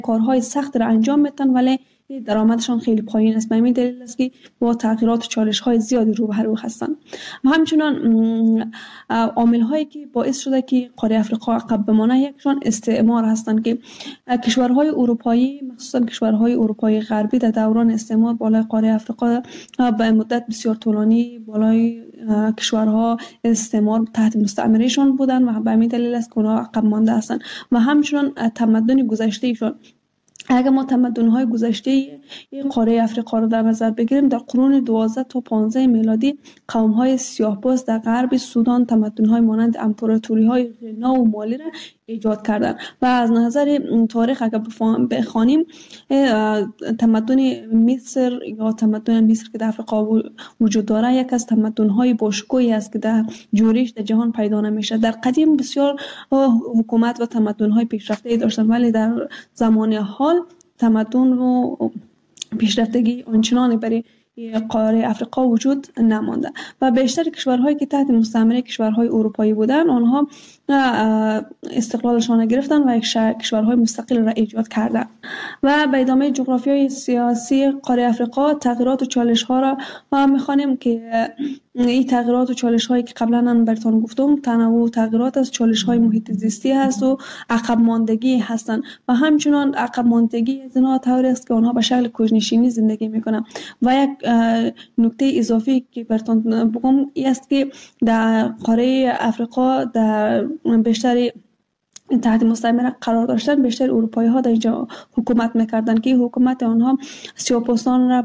کارهای سخت را انجام میدن ولی درآمدشان خیلی پایین است. به همین دلیل است که با تغییرات و چالش های زیادی روبرو هستند. و همچنان عامل هایی که باعث شده که قاره افریقا عقب بمانه یکشان استعمار هستند که کشورهای اروپایی مخصوصا کشورهای اروپایی غربی در دوران استعمار بالای قاره افریقا به مدت بسیار طولانی بالای کشورها استعمار تحت مستعمرهشان بودند و به همین دلیل است که اونها عقب مانده هستند. و همچنان تمدن گذشته ایشان، اگر ما تمدن‌های گذشته قاره افریقا رو در نظر بگیریم، در قرون 12 تا 15 میلادی قوم‌های سیاه‌پوست در غرب سودان تمدن‌های مانند امپراتوری‌های غنا و مالی را ایجاد کردند و از نظر تاریخ اگر بخوانیم تمدن مصر یا تمدن مصر که در افریقا وجود داره یک از تمدن‌های باشکوهی است که در جوریش در جهان پیدا نمیشه. در قدیم بسیار حکومت و تمدن‌های پیشرفته داشتند ولی در زمان حال تمدن و پیشرفتگی آنچنانی برای قاره افریقا وجود نمانده و بیشتر کشورهایی که تحت مستعمره کشورهای اروپایی بودند آنها استقلالشان گرفتن و یک کشورهای مستقل را ایجاد کردند. و به ادامه جغرافیای سیاسی قاره افریقا تغییرات و چالش ها را میخوانیم که این تغییرات و چالش هایی که قبلا من براتون گفتم تنوع تغییرات از چالش های محیط زیستی هست و عقب ماندگی هستند و همچنان عقب ماندگی از اینها طوری است که آنها به شکل کوچ‌نشینی زندگی میکنند. و یک نکته اضافی که براتون بگم این است که در قاره افریقا در بیشتر تحت مستعمره قرار داشتن بیشتر اروپایی ها در اینجا حکومت میکردن که حکومت آنها سیاه‌پوستان را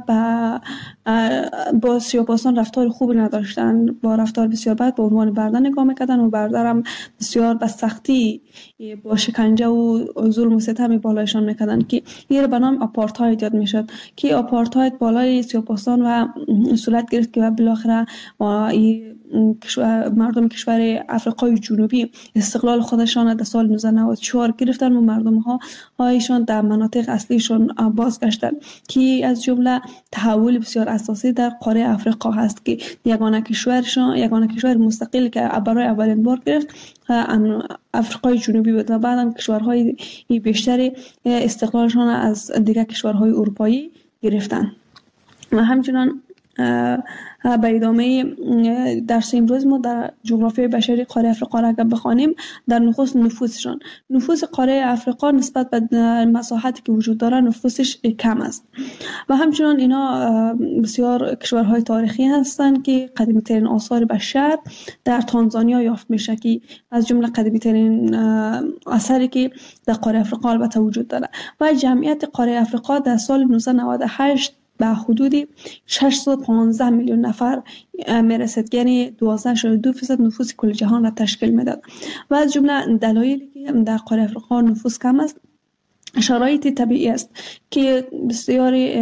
با سیاه‌پوستان رفتار خوبی نداشتن، با رفتار بسیار بد به عنوان برده نگاه میکردن و برده هم بسیار به سختی با شکنجه و ظلم و ستم بالایشان میکردن که این به نام آپارتاید یاد میشد که آپارتاید بالای سیاه‌پوستان و صورت گرفت که بالاخره مردم کشور افریقای جنوبی استقلال خودشان در سال 1994 گرفتن و مردم هایشان در مناطق اصلیشان بازگشتن که از جمله تحول بسیار اساسی در قاره افریقا هست که یگانه کشور مستقل که برای اولین بار گرفت افریقای جنوبی بود و بعدم کشورهای بیشتری استقلالشان از دیگر کشورهای اروپایی گرفتن. و همچنان به ادامه درس امروز ما در جغرافیای بشری قاره افریقا را اگر بخوانیم در نفوس قاره افریقا نسبت به مساحتی که وجود داره نفوسش کم است و همچنان اینا بسیار کشورهای تاریخی هستند که قدیمی ترین آثار بشر در تانزانیا یافت میشه که از جمله قدیمی ترین اثری که در قاره افریقا البته وجود داره و جمعیت قاره افریقا در سال 1998 به حدود 615 میلیون نفر میرسد، یعنی 12.2% نفوس کل جهان را تشکیل میداد و از جمله دلایلی که در قاره افریقا نفوس کم است شرایط طبیعی است که بسیاری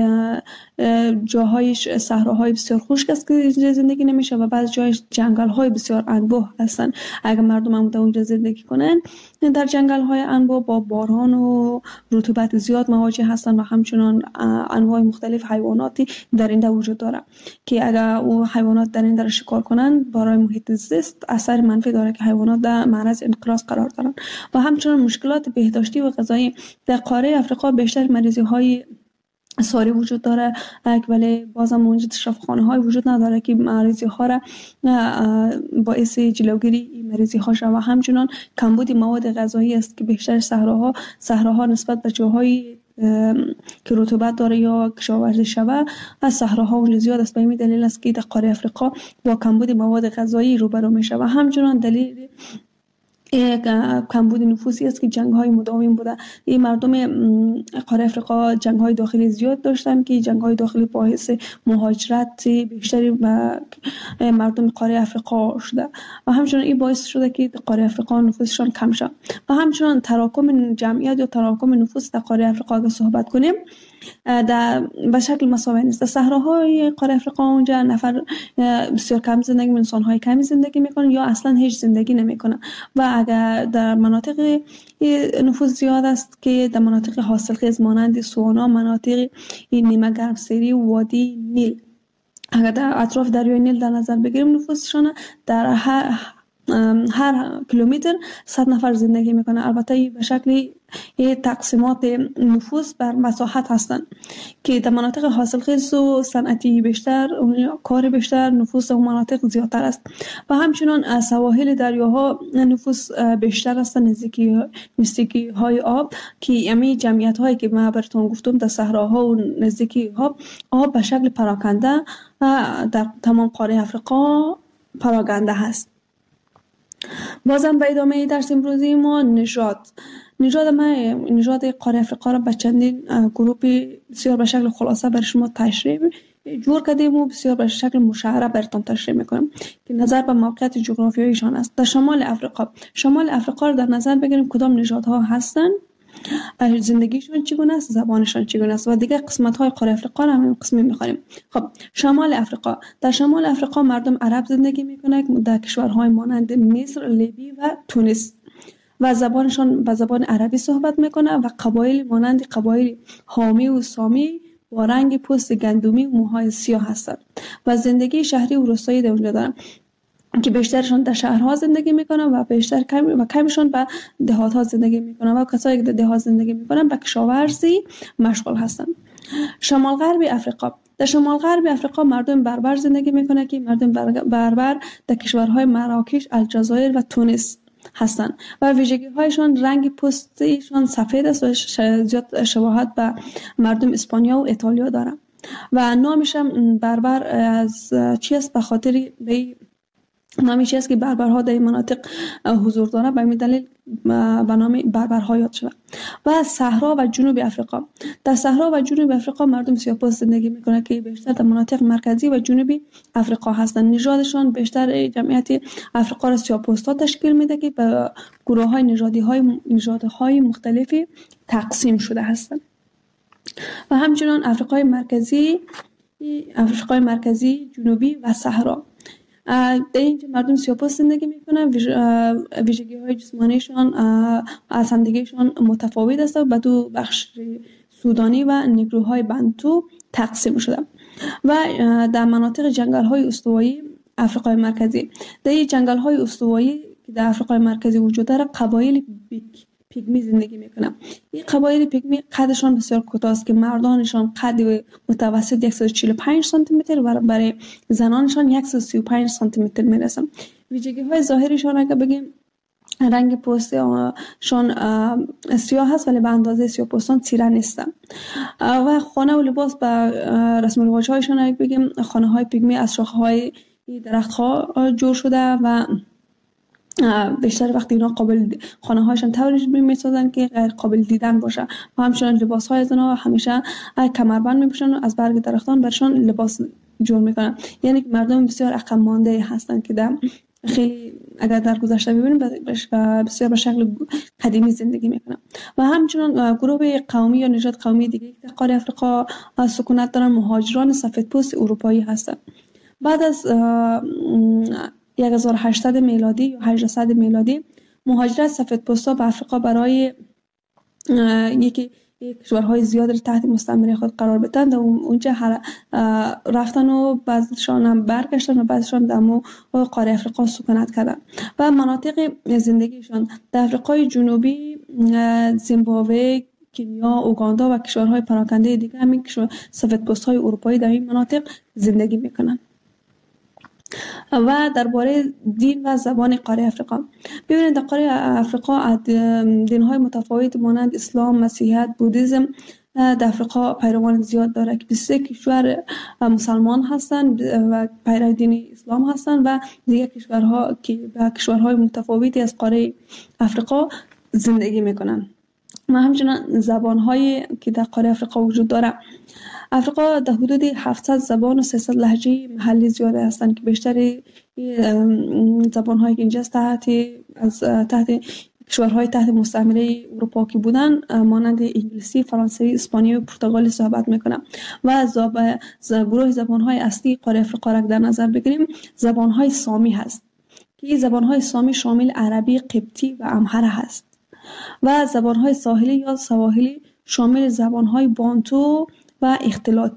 جاهایش صحراهای بسیار خشک است که اینجا زندگی نمیشه و بعض جایش جنگل های بسیار انبوه هستند. اگر مردم هم اونجا زندگی کنن در جنگل های انبوه با باران و رطوبت زیاد مواجه هستند و همچنان انواع مختلف حیواناتی در اینجا وجود داره که اگر او حیوانات در اینجا شکار کنن برای محیط زیست اثر منفی داره که حیوانات در معرض انقراض قرار دارن و همچنان مشکلات بهداشتی و غذایی در قاره افریقا بیشتر مریضی های ساری وجود داره ولی بازم اونجا شفاخانه های وجود نداره که مریضی ها را باعث جلوگیری مریضی ها شود و همچنان کمبود مواد غذایی است که بیشتر صحراها نسبت به جاهای که رطوبت داره یا کشاورزی شود از صحراها اونجا زیاد است. به این دلیل است که در قاره افریقا با کمبود مواد غذایی روبرو میشه و همچنان دلیل کمبود نفوسی است که جنگ های مداوم بوده. این مردم قاره افریقا جنگ های داخلی زیاد داشتن که جنگ های داخلی باعث مهاجرت بیشتری به مردم قاره افریقا شده و همچنان این باعث شده که قاره افریقا نفوسشان کم شد و همچنان تراکم جمعیت یا تراکم نفوس در قاره افریقا اگر صحبت کنیم به شکل مساوی نیست. در صحراهای قاره افریقا اونجا نفر بسیار کم زندگی میکنن، انسان‌های کمی زندگی میکنن یا اصلا هیچ زندگی نمیکنن و اگر در مناطق نفوس زیاد است که در مناطق حاصلخیز مانند سوانا، مناطق نیمه گرمسیری و وادی نیل اگر در اطراف دریای نیل در نظر بگیریم نفوسشان در هر کیلومتر 100 نفر زندگی میکنه. البته به شکل تقسیمات نفوس بر مساحت هستند که در مناطق حاصلخیز و صنعتی بیشتر، کار بیشتر، نفوس و مناطق زیادتر است. و همچنین سواحل دریاها نفوس بیشتر است، نزدیکی های آب که امی جمعیت هایی که من براتون گفتم در صحراها و نزدیکی آب به شکل پراکنده در تمام قاره افریقا پراکنده هست. بازم به ادامه درس امروزی ما نژاد قاره افریقا را به چندین گروه بسیار به شکل خلاصه بر شما تشریح جور کردیم و بسیار به شکل مشعره براتون تشریح میکنم که نظر به موقعیت جغرافیاییشان است. در شمال افریقا را در نظر بگیریم کدام نژادها هستند، زندگیشون چگونه است، زبانشان چگونه است و دیگر قسمت های قاره افریقا را هم قسمی می‌خوانیم. خب در شمال افریقا مردم عرب زندگی میکنند در کشورهای مانند مصر، لیبی و تونس و زبانشان به زبان عربی صحبت میکنند و قبایل مانند قبایل حامی و سامی با رنگ پوست گندمی و موهای سیاه هستند و زندگی شهری و روستایی در اونجا دارند که بیشترشان در شهرها زندگی میکنن و کمشون به دهات‌ها زندگی میکنن و کسایی که در دهات زندگی میکنن به کشاورزی مشغول هستند. در شمال غرب افریقا مردم بربر زندگی میکنن که مردم بربر در کشورهای مراکش، الجزایر و تونس هستند و ویژگی هایشان رنگ پوستشان سفید است و زیاد شباهت به مردم اسپانیا و ایتالیا دارند و نامش بربر از چی است؟ به خاطر نامی چیست که بربرها در این مناطق حضور دارند، به این دلیل به نام بربرها یاد شده. و صحرا و جنوب افریقا. در صحرا و جنوب افریقا مردم سیاه‌پوست زندگی میکنند که بیشتر در مناطق مرکزی و جنوبی افریقا هستند. نژادشان بیشتر جمعیت افریقا را سیاه‌پوست‌ها تشکیل میده که به گروه‌های نژادهای مختلفی تقسیم شده هستند. و همچنین افریقای مرکزی، جنوبی و صحرا. در اینجا مردم سیاه‌پوست زندگی میکنن، ویژگی های جسمانیشان از همدیگهشان متفاوت است و به دو بخش سودانی و نیگروهای بنتو تقسیم شده. و در مناطق جنگل های استوایی افریقای مرکزی، در این جنگل های استوایی که در افریقای مرکزی وجود داره قبایل پیگمی زندگی میکنن. این قبایل پیگمی قدشان بسیار کوتاه است که مردانشان قد متوسط 145 سانتی متر و برای زنانشان 135 سانتی متر میرسن. ویژگی های ظاهریشان اگه بگیم رنگ پوستشان سیاه هست ولی به اندازه سیاه‌پوستان تیره نیستن. و خانه و لباس به رسم و رواج هایشان اگه بگیم خانه های پیگمی از شاخه های درخت ها جور شده و بیشتر وقتی اینا خانه هاشون طوری میسازن که غیر قابل دیدن باشه و همچنین لباس های زنا همیشه کمربند میپوشن و از برگ درختان برشان لباس جور میکنن. یعنی مردم بسیار عقب مانده هستن که در خیلی اگر در گذشته ببینیم بسیار به شکل قدیمی زندگی میکنن. و همچنین گروه قومی یا نژاد قومی دیگه که در قاره افریقا سکونت دارن مهاجران سفیدپوست اروپایی هستند. بعد از 1800 میلادی یا 1800 میلادی مهاجرت سفیدپوستا به افریقا برای یکی کشورهای زیاد را تحت مستعمره خود قرار بدن و اونجا رفتن و بعضیشان هم برگشتن و بعضیشان در قاره افریقا سکونت کردن و مناطق زندگیشان در افریقای جنوبی، زیمبابوه، کنیا، اوگاندا و کشورهای پراکنده دیگه همین سفیدپوست‌های اروپایی در این مناطق زندگی میکنن. و درباره دین و زبان قاره افریقا ببینید در قاره افریقا دین‌های متفاوت مانند اسلام، مسیحیت، بودیسم در افریقا پیروان زیاد داره که 23 کشور مسلمان هستند و پیرو دین اسلام هستند و دیگر کشورها که به کشورهای متفاوتی از قاره افریقا زندگی میکنند. و همچنین زبان‌هایی که در قاره افریقا وجود داره. افریقا در حدود 700 زبان و 300 لهجه محلی زیاده هستند که بیشتر زبان‌هایی که اینجا تحت کشورهای تحت مستعمره اروپا که بودن مانند انگلیسی، فرانسوی، اسپانیایی و پرتغالی صحبت میکنن. و گروه زبان‌های اصلی قاره افریقا را در نظر بگیریم زبان‌های سامی هست که این زبان‌های سامی شامل عربی، قبطی و امهره هست. و زبان‌های ساحلی یا سواحلی شامل زبان‌های بانتو و اختلاطی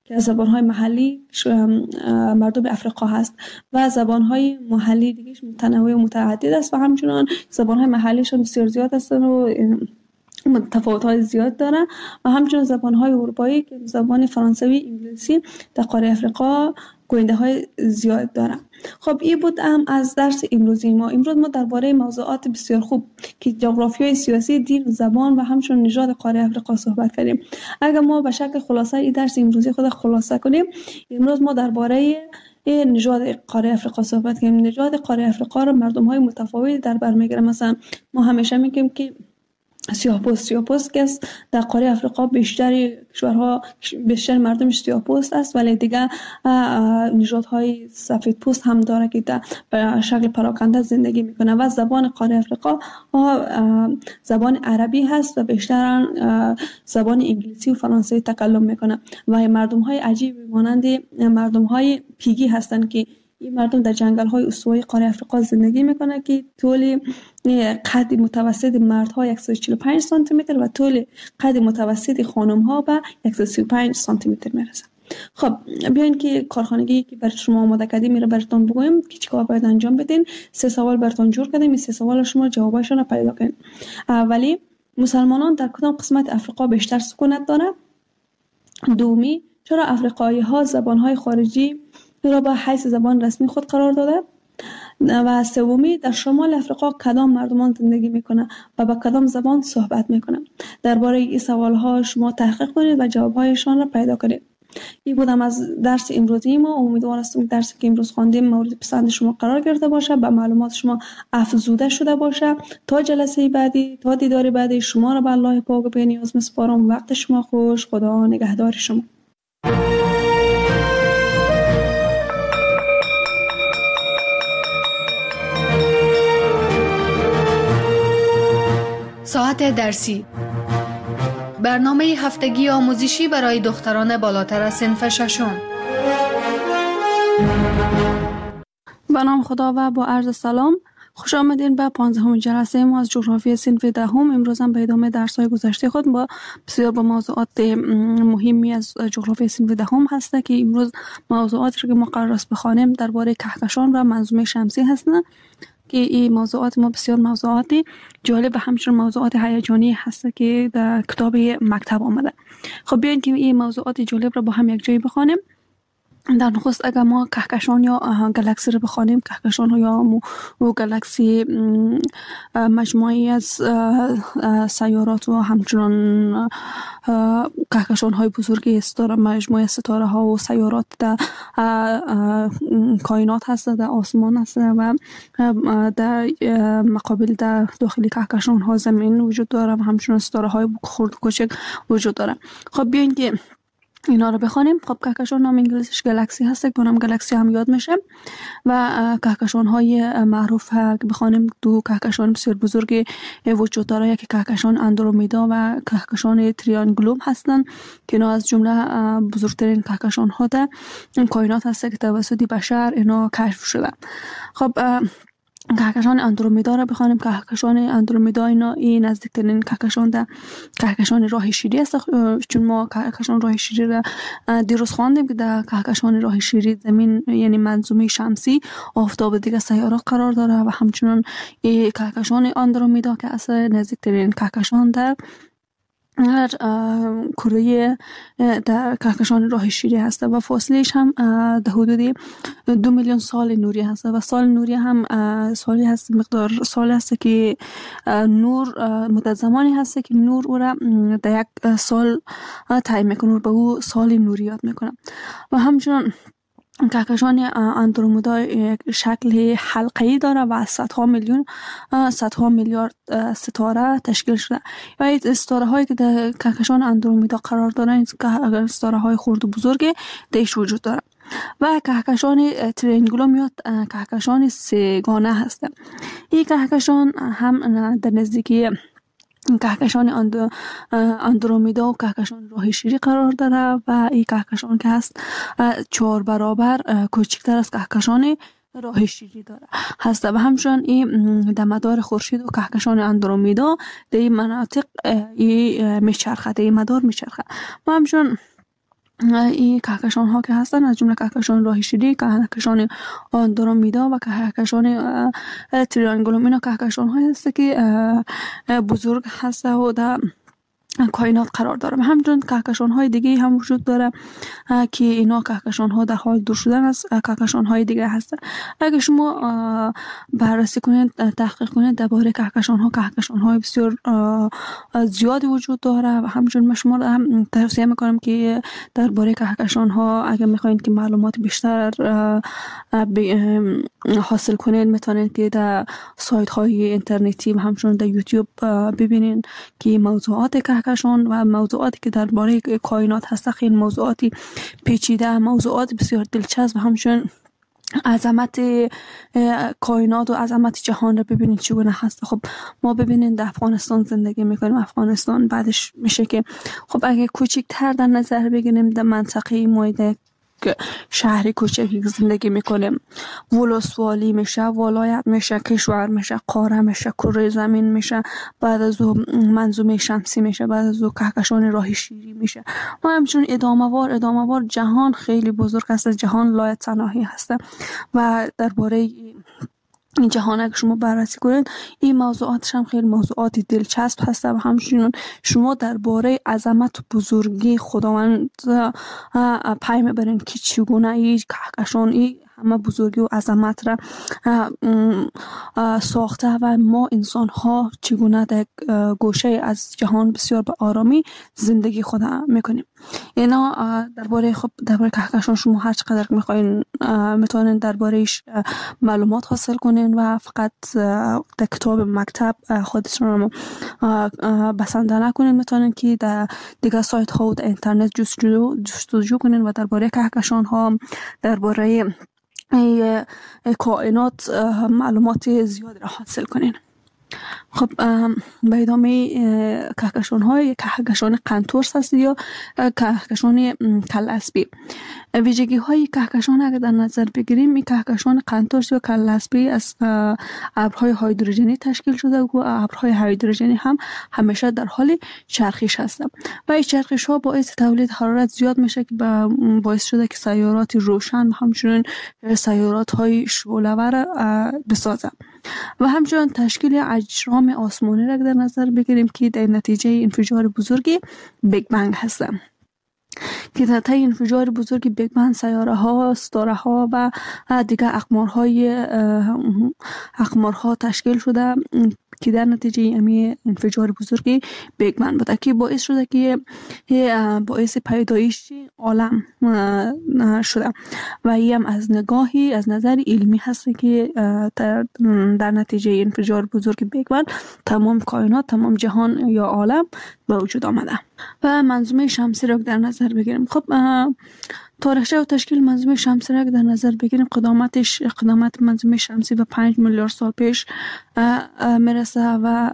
که از زبانهای محلی مردم افریقا هست و زبانهای محلی دیگه متنوع و متعدد است و همچنان زبانهای محلیشون بسیار زیاد هستن و تفاوت‌های زیاد دارن و همچنین زبان‌های اروپایی که زبان فرانسوی، انگلیسی در قاره افریقا گوینده زیاد دارن. خب این بود هم از درس امروزی ما. امروز ما درباره موضوعات بسیار خوب که جغرافیای سیاسی، دین، زبان و همچنین نژاد قاره افریقا صحبت کردیم. اگر ما به شکل خلاصه این درس امروزی خود خلاصه کنیم، امروز ما درباره نژاد قاره افریقا صحبت کردیم. نژاد قاره افریقا را مردم‌های متفاوتی در بر می‌گیرن. مثلا ما همیشه میگیم که سیاه‌پوست که در قاره افریقا بیشتر کشورها بیشتر مردمش سیاه‌پوست است، ولی دیگه نژادهای سفیدپوست هم داره که در شکل پراکنده زندگی میکنه و زبان قاره افریقا زبان عربی هست و بیشتر زبان انگلیسی و فرانسوی تکلم میکنه و مردم‌های عجیب مانند مردم‌های پیگی هستند که این مردم در جنگل‌های استوایی قاره افریقا زندگی میکنه که طول قد متوسط مردها 145 سانتی متر و طول قد متوسط خانم‌ها به 135 سانتی متر میرسه. خب بیاین که کارخانگی که برای شما آماده کردیم میره براتون بگویم که چیکار باید انجام بدین. 3 سوال براتون جور کردیم، این 3 سوال شما جوابشون رو پیدا کنید. اولی، مسلمانان در کدام قسمت افریقا بیشتر سکونت دارند؟ دومی، چرا افریقایی‌ها زبان‌های خارجی را به حیث زبان رسمی خود قرار داده؟ و سومی، در شمال افریقا کدام مردمان زندگی میکنه و با کدام زبان صحبت میکنه؟ درباره این سوالها شما تحقیق کنید و جوابهایشان را پیدا کنید. این بودم از درس امروزی ما. امیدوار هستم که درسی که امروز خواندیم مورد پسند شما قرار گرفته باشه، به معلومات شما افزوده شده باشه. تا جلسه بعدی، تا دیدار بعدی، شما را به الله پاک و بی‌نیاز میسپارم. وقت شما خوش. خدا نگهدار شما. ساعت درسی، برنامه هفتگی آموزشی برای دختران بالاتر از صنف ششم. به نام خدا و با عرض سلام، خوش آمدین به 15 جلسه ما از جغرافی صنف دهم. امروز هم به ادامه درس‌های گذشته خود بسیار با موضوعات مهمی از جغرافی صنف دهم هست که امروز موضوعاتی که ما قرار است بخوانیم درباره کهکشان و منظومه شمسی هستند که این موضوعات ما بسیار موضوعات جالب و همچنین موضوعات هیجانی هست که در کتاب مکتب آمده. خب بیاین که این موضوعات جالب را با هم یک جایی بخوانیم. در نخست اگر ما کهکشان یا گالاکسی رو بخوانیم، کهکشان یا گالاکسی مجموعی از سیارات و همچنان کهکشان های بزرگی مجموعه ستاره ها و سیارات در کائنات هست، در آسمان هست و در مقابل در داخل کهکشان ها زمین وجود داره و همچنان ستاره های خرد و کوچک وجود داره. خب بیاین که اینا رو بخوانیم. خب کهکشان نام انگلیسیش گالاکسی هست که نام گالاکسی هم یاد میشه و کهکشان های معروف که بخوانیم دو کهکشان بسیار بزرگ وجود داره، یکی کهکشان اندرومیدا و کهکشان تریانگولوم هستن که اینا از جمله بزرگترین کهکشان ها در کائنات هست که توسط بشر اینا کشف شده. خب کهکشان اندرومیدا را بخوانیم. کهکشان اندرومیدا این نزدیکترین کهکشان در کهکشان راه شیری است، چون ما کهکشان راه شیری را دیروز خواندیم که در کهکشان راه شیری زمین یعنی منظومه شمسی، آفتاب دیگه سیارات قرار داره و همچنان این کهکشان اندرومیدا که اصلا نزدیکترین کهکشان در کره در کهکشان راه شیری هست و فاصلهش هم در حدود 2 میلیون سال نوری هست و سال نوری هم سالی هست، مقدار سال هست که نور مدت زمانی هست که نور او را در یک سال تعیین میکنه، به او سال نوری یاد میکنه. و همچنان کهکشان اندرومیدا یک شکل حلقه‌ای داره و صدها میلیارد ستاره تشکیل شده و این ستاره هایی که در کهکشان اندرومیدا قرار دارن ستاره های خرد و بزرگ دیش وجود داره. و کهکشان تریانگولوم یا کهکشان سه‌گانه هست. این کهکشان هم در نزدیکی کهکشان اندرومیدا و کهکشان راه شیری قرار داره و این کهکشان که هست 4 برابر کوچکتر از کهکشان راه شیری داره هست و همچنان این در مدار خورشید و کهکشان اندرومیدا در این مناطق میچرخه، در این مدار میچرخه و همچنان این کهکشان ها که هستن از جمله کهکشان راه شیری، کهکشان آندرومیدا و کهکشان تریانگولوم، اینا کهکشان های هست که بزرگ هست و در کائنات قرار داره. همچنین کهکشان های دیگه هم وجود داره که اینا کهکشان ها در حال دور شدن از کهکشان های دیگه هستن. اگه شما بررسی کنید، تحقیق کنید درباره کهکشان های بسیار زیادی وجود داره و همچنین من شما هم توصیه میکنم که درباره کهکشان ها اگه میخواین که معلومات بیشتر حاصل کنید، میتونید که در سایت های اینترنتی و همچنین در یوتیوب ببینین که موضوعات کهکشان و موضوعاتی که درباره کائنات هست خیلی موضوعاتی پیچیده، موضوعات بسیار دلچسب و همچنین عظمت کائنات و عظمت جهان رو ببینید چگونه هست. خب ما ببینید در افغانستان زندگی میکنیم. افغانستان بعدش میشه که خب اگه کوچکتر در نظر بگیریم در منطقه مایده شهری کوچکی زندگی میکنیم، ولسوالی میشه، ولایت میشه، کشور میشه، قاره میشه، کره زمین میشه، بعد از او منظومه شمسی میشه، بعد از او کهکشان راه شیری میشه و همچنین ادامه وار جهان خیلی بزرگ است. جهان لایتناهی هست و درباره این جهان اگه شما بررسی کنید این موضوعاتش هم خیلی موضوعاتی دلچسب هست و همچنین شما درباره عظمت و بزرگی خداوند پی میبرین که چگونه این کهکشان این همه بزرگی و عظمت را ساخته و ما انسان ها چگونه در گوشه از جهان بسیار به آرامی زندگی خود میکنیم. اینا درباره کهکشان شما هر چقدر میخواین میتونین دربارهش معلومات حاصل کنین و فقط در کتاب مکتب خودتون رو بسنده نکنین. میتونین که در دیگه سایت ها و در اینترنت جستجو کنین و درباره کهکشان ها، درباره کائنات معلومات زیادی را حاصل کنین. خب به ادامه کهکشان قنتورس هست یا کهکشان کلاسبی. ویژگی های کهکشان اگر در نظر بگیریم، این کهکشان قنتورس یا کلاسبی از ابرهای هیدروژنی تشکیل شده و ابرهای هیدروژنی هم همیشه در حال چرخش هستند و این چرخش ها باعث تولید حرارت زیاد میشه که باعث شده که سیارات روشن و همچنین سیارات های شعله‌ور بسازه و همچنین تشکیل اجرام آسمانی را در نظر بگیریم که در نتیجه انفجار بزرگی بیگ بنگ هستند که در طی انفجار بزرگی بیگ بنگ سیاره ها، ستاره ها و دیگر اقمارها تشکیل شده که در نتیجه امی انفجار بزرگی بیگ بنگ بوده که باعث شده که باعث پیدایش عالم شده و این هم از نظر علمی هست که در نتیجه انفجار بزرگ بیگ بنگ تمام کائنات، تمام جهان یا عالم به وجود آمده. و منظومه شمسی را در نظر بگیریم. خب تاریخچه و تشکیل منظومه شمسی را در نظر بگیریم، قدامت منظومه شمسی به 5 میلیارد سال پیش میرسه و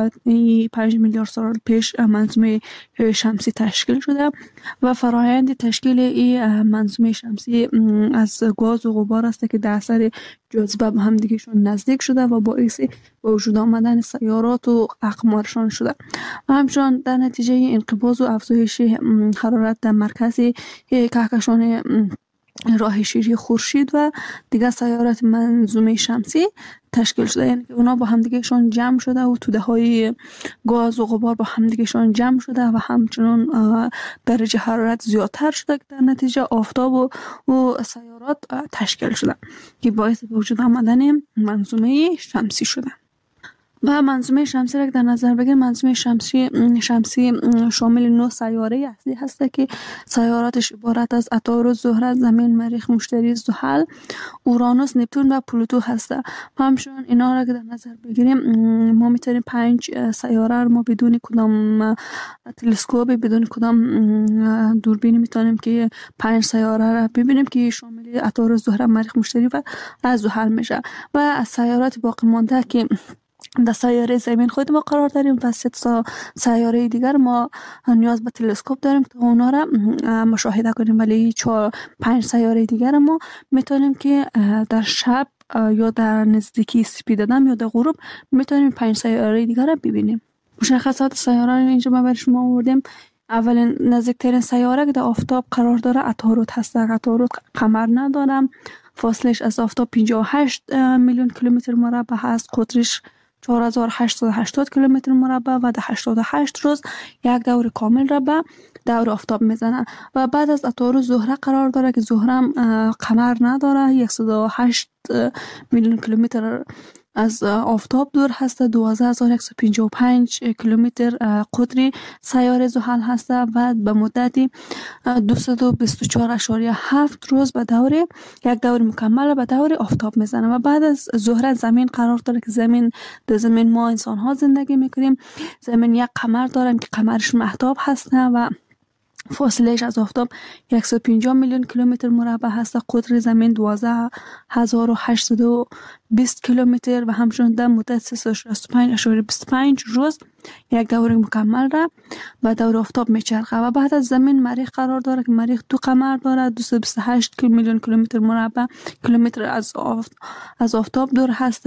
5 میلیارد سال پیش منظومه شمسی تشکیل شده و فرایند تشکیل این منظومه شمسی از گاز و غبار است که در اثر جاذبه به هم دیگهشون نزدیک شده و باعث به وجود آمدن سیارات و اقمارشان شده و همچنین در نتیجه انقباض و افزایش حرارت در مرکز کهکشان راه شیری خورشید و دیگر سیارات منظومه شمسی تشکیل شده، یعنی که اونا با همدیگهشون جمع شده و توده های گاز و غبار با همدیگهشون جمع شده و همچنین درجه حرارت زیادتر شده که در نتیجه آفتاب و سیارات تشکیل شده که باعث به وجود آمدن منظومه شمسی شده. و منظومه شمسی را در نظر بگیریم، منظومه شمسی شامل 9 سیاره اصلی هست که سیاراتش عبارت از عطارد، زهره، زمین، مریخ، مشتری، زحل، اورانوس، نپتون و پلوتو هست. همچنین اینا را که در نظر بگیریم ما میتونیم 5 سیاره را ما بدون کدام تلسکوپ، بدون کدام دوربین میتونیم که 5 سیاره را ببینیم که شامل عطارد، زهره، مریخ، مشتری و زحل میشه و از سیارات باقی مانده که در سیاره زمین خود ما قرار داریم و 3 سیاره دیگر ما نیاز به تلسکوپ داریم تا اونا را مشاهده کنیم، ولی 5 سیاره دیگر ما میتونیم که در شب یا در نزدیکی سپیددم یا در غروب میتونیم 5 سیاره دیگر را ببینیم. مشخصات سیاره اینجا ما برای شما آوردیم اولین نزدیکترین سیاره که در آفتاب قرار داره عطارد هست. عطارد قمر نداره، فاصلش از آفتاب 58 میلیون کیلومتر مربع هست، قطرش 4880 کیلومتر مربع و در 88 روز یک دور کامل را به دور آفتاب میزنه. و بعد از عطارد زهره قرار داره که زهره قمر نداره، 108 میلیون کیلومتر از آفتاب دور هست، 12155 کیلومتر قطر سیاره زحل هست و به مدت 224.7 روز به دور یک دور مکمل به دور آفتاب میزنه. و بعد از زهره زمین قرار داره که در زمین ما انسان ها زندگی میکنیم. زمین یک قمر داریم که قمرش مهتاب هست و فاصلهش از آفتاب 150 میلیون کیلومتر مربع هست. قطر زمین 12820 کیلومتر و همچنین در مدت 365.25 روز یک دور مکمل را به دور آفتاب میچرخه. و بعد از زمین مریخ قرار داره که مریخ 2 قمر داره، 228 میلیون کیلومتر مربع کیلومتر از آفتاب دور هست،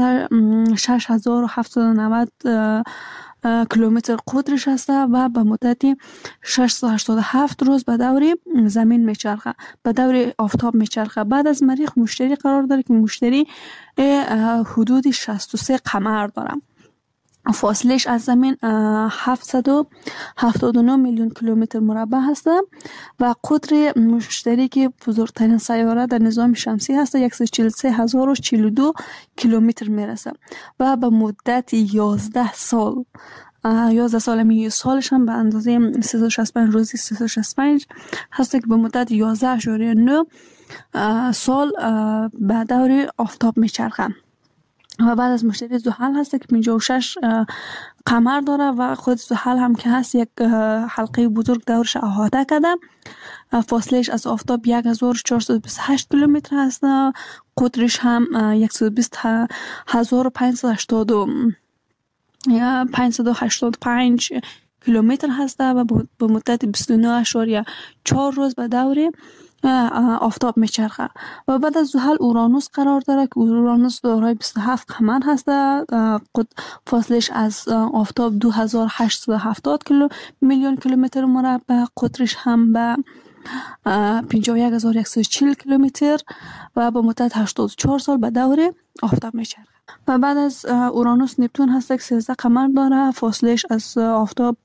6790 کیلومتر قطرش هست و به مدت 687 روز به دور زمین میچرخه، به دور آفتاب میچرخه. بعد از مریخ مشتری قرار داره که مشتری حدود 63 قمر داره، فاصلش از زمین 779 میلیون کیلومتر مربع هست و قطر مشتری که بزرگترین سیاره در نظام شمسی هست 143042 کیلومتر میرسه و به مدت 11 سال سالش هم به اندازه 365 روزی 365 هست که به مدت 11.9 سال به دور آفتاب میچرخه. و بعد از مشتری زحل هست که 56 قمر داره و خود زحل هم که هست یک حلقه بزرگ دورش احاطه کرده، فاصلش از آفتاب 1428 کیلومتر هست، قطرش هم 585 کیلومتر هست و به مدت 29.4 روز به دور آفتاب میچرخه. و بعد از زحل اورانوس قرار داره که اورانوس دارای 27 قمر هست، فاصلش از آفتاب 2870 میلیون کیلومتر مربع، قطرش هم به 51140 کیلومتر و به مدت 84 سال به دور آفتاب میچرخه. و بعد از اورانوس نپتون هست که 13 قمر داره، فاصلش از آفتاب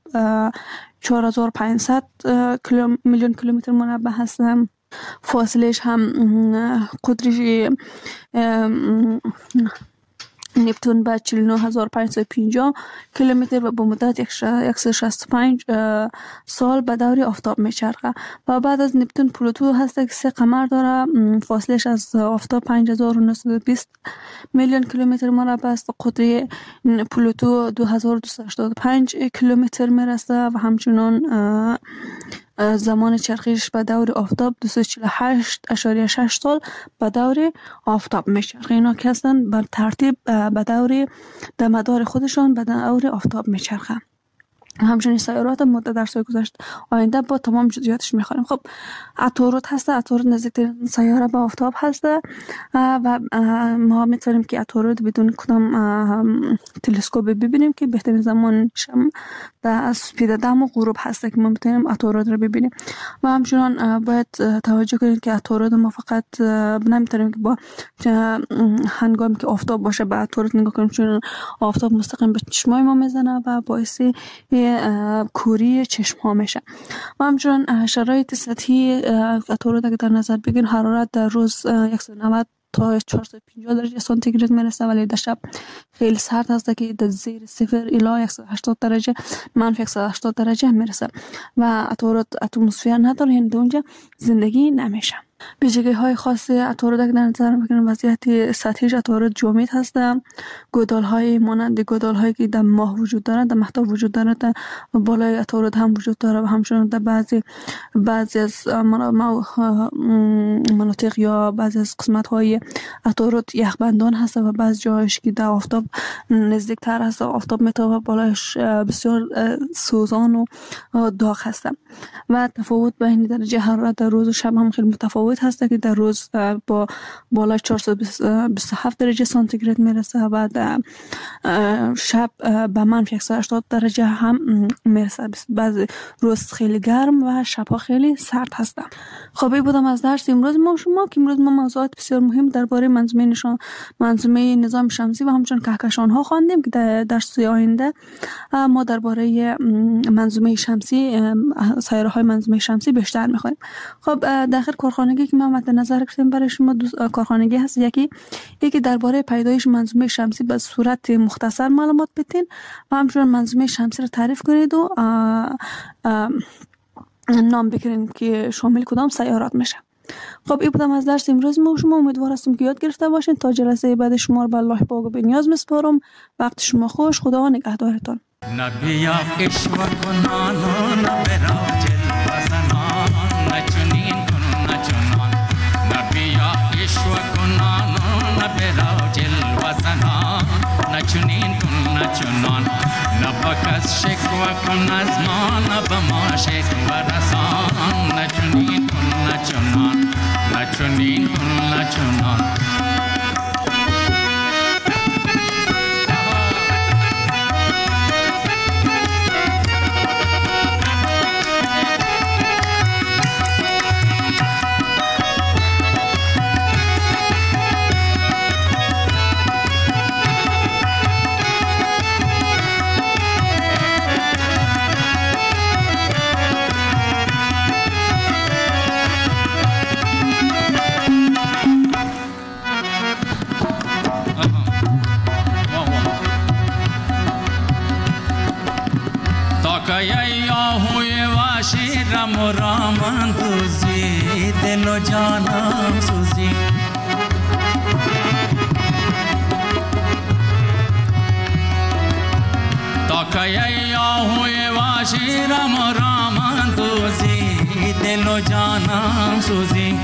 4500 میلیون کیلومتر مربع هست، فاصلش هم قطرش نپتون به 49550 کیلومتر و به مدت 165 سال به دور آفتاب میچرخه. و بعد از نپتون پلوتو هست که 3 قمر داره، فاصلش از آفتاب 5920 میلیون کیلومتر مربع است، قطر پلوتو 2285 کیلومتر میرسه و همچنان زمان چرخش به دور آفتاب 248.6 سال به دور آفتاب میچرخه. اینا که هستن بر ترتیب به دور در مدار خودشان به دور آفتاب میچرخه. همچنین سیارات ما در درس‌های گذشته آینده با تمام جزئیاتش میخوانیم. خب عطارد هست، عطارد نزدیکترین سیاره به آفتاب هست و ما میتونیم که عطارد بدون کدام تلسکوپ ببینیم که بهترین زمانش در سپیددم و غروب هست که ما میتونیم عطارد رو ببینیم. و همچنان باید توجه کنید که عطارد ما فقط نمیتونیم که با هنگامی که آفتاب باشه به عطارد نگاه کنیم، چون آفتاب مستقیم به چشمای ما میزنه و باعث کوری چشم ها میشه. و همچنان شرایط سطحی عطارد اگه در نظر بگیرین، حرارت در روز 190 تا 450 درجه سانتیگراد میرسه، ولی در شب خیلی سرد هست که در زیر صفر الی 180 درجه منفی 180 درجه میرسه و عطارد اتمسفر نداره، یعنی اونجا زندگی نمیشه. ویژگی های خاص عطارد که در نظر بگیریم، وضعیت سطحیش عطارد جامد هست، گودال های مانند گودال هایی که در ماه وجود دارند، در مهتاب وجود دارند، در بالای عطارد هم وجود داره و همچنین در بعضی از مناطق یا بعضی از قسمت های عطارد یخبندان هست و بعضی جایش که در آفتاب نزدیک تر هست، آفتاب میتابه، بالایش بسیار سوزان و داغ هست و تفاوت بین درجه حرارت در روز و شب هم خیلی متفاوت متفاوت هست که در روز با بالای 427 درجه سانتیگراد میرسه و در شب به منفی 180 درجه هم میرسه. بعضی روز خیلی گرم و شبها خیلی سرد هستن. خب این بودم از درس امروز ما شما که امروز ما موضوعات بسیار مهم درباره منظومه نظام شمسی و همچنین کهکشان ها خواندیم که در درس آینده ما درباره منظومه شمسی، سیاره های منظومه شمسی بیشتر میخوایم. خب داخل کارخانگی که ما مد نظر گرفتیم برای شما کارخانگی هست. یکی درباره پیدایش منظومه شمسی به صورت مختصر معلومات بدین و همچنین منظومه شمسی رو تعریف کنید و نام بگیرین که شامل کدام سیارات میشه. خب این بودم از درس امروز ما شما. امیدوار هستم که یاد گرفته باشین. تا جلسه بعد شما رو به الله پاک و به نیاز میسپارم. وقت شما خوش. خدا نگهدارتان. نبیا اشوا کنانو نبرا جلوازنان نچنین کن نچنان نبیا اشوا کنانو نبرا جلوازنان نچنین کن نچنان نبکس شکوا کن از ما نبما شکوا رسان نچنین کن نچنان نچنین کن نچنان رام رام دوزی دل و جانم سوزی تا که آهوی واشی رام رام دوزی دل و جانم سوزی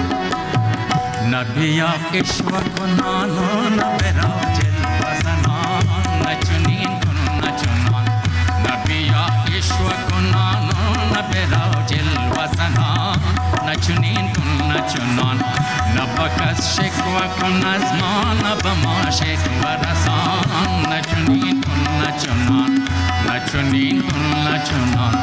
نبیا اشوا کنانو نبرا جلوازنان نچنین کن نچنان نبیا اشوا کنانو نبرا جلوازنان نچنین کن نچنان نبکس شکوا کن از ما نبما شکوا رسان نچنین کن نچنان نچنین کن نچنان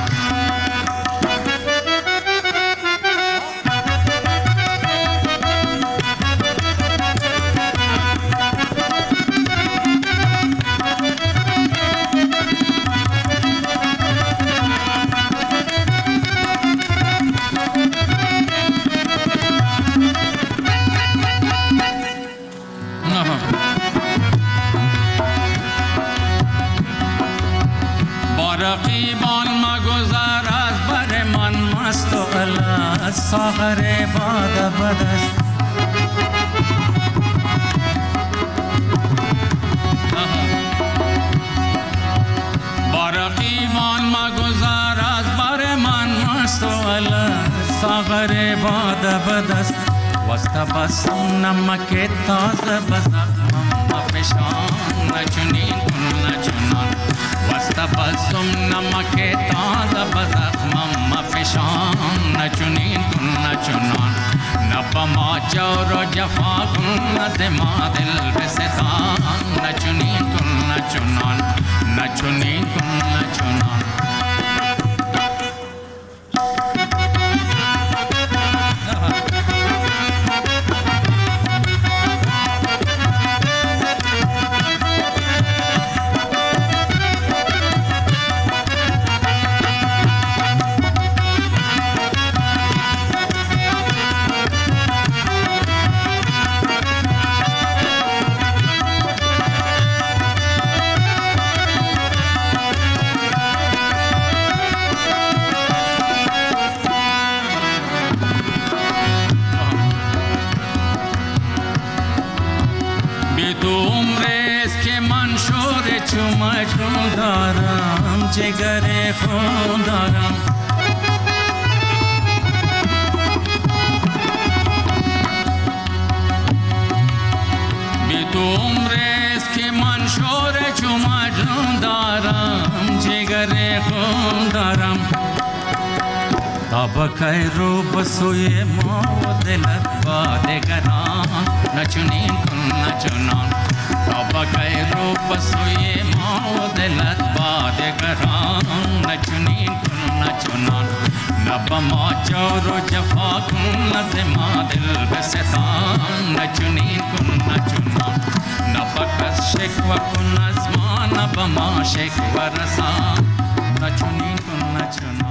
رقیبان مگذر از بر من مست و الست ساغر باد بدست با رقیبان مگذر از بر من مست و الست ساغر باد بدست وستبسم نمک تازه بزخمم مفشان نچنین کن نچنان وستبسم نمک تازه بزخمم مفشان نچنین کن نچنان نبما جور و جفا کن از ما دل بستان نچنین کن نچنان نچنین کن نچنان مجنون دارم جگر خون دارم بی تو عمرست که من شور چو مجنون دارم جگر خون دارم تابکای رو بسوی ما و دلت با دگران نچونین کن نچونان تابکای رو بسوی ما و دلت با دگران نچونین کن نچونان نبا ما جور و جفا کن نزما دل بستان نچونین کن نچونان نبا کس شکوه کن از ما نبا ما شکوه رسان نچونین کن نچونان